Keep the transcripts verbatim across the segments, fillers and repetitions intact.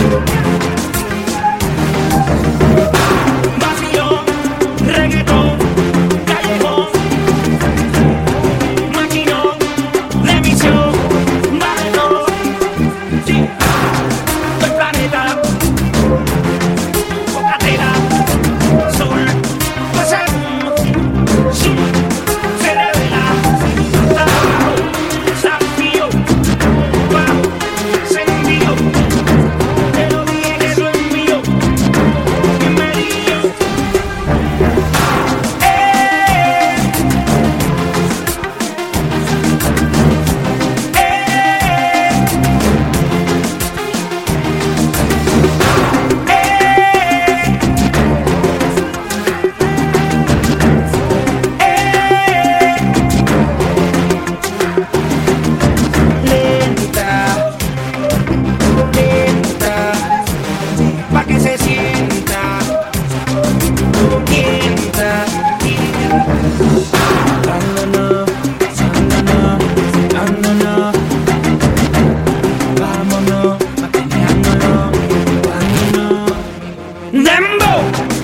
Vacilón, reggaetón, callejón, maquinón, de emisión, barretón, sí, del planeta, Bocatera, sol, pasa el boom, sí, se revela, trabajo, desafío, bajo, sentido, te lo dije que eso es mío, bienvenido. Lenta, lenta, pa' que se sienta, tienta, tienta. Vámonos, vámonos, vámonos, vámonos, maquineándonos, vámonos. Dembow,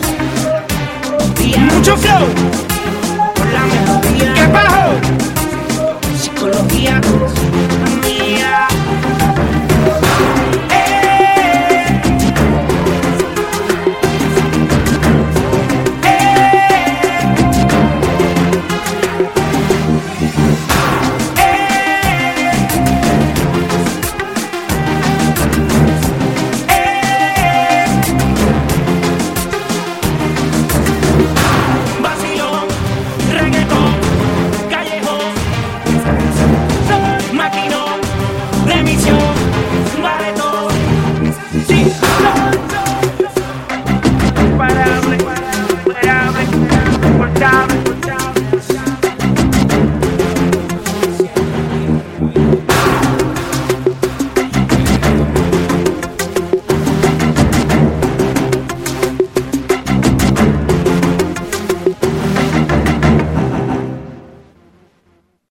mucho flow, por la melodía. ¿Qué bajo? Psicología mía. Eh, Vacilón, reggaetón, callejón, maquinón, de emisión, barretón, sí.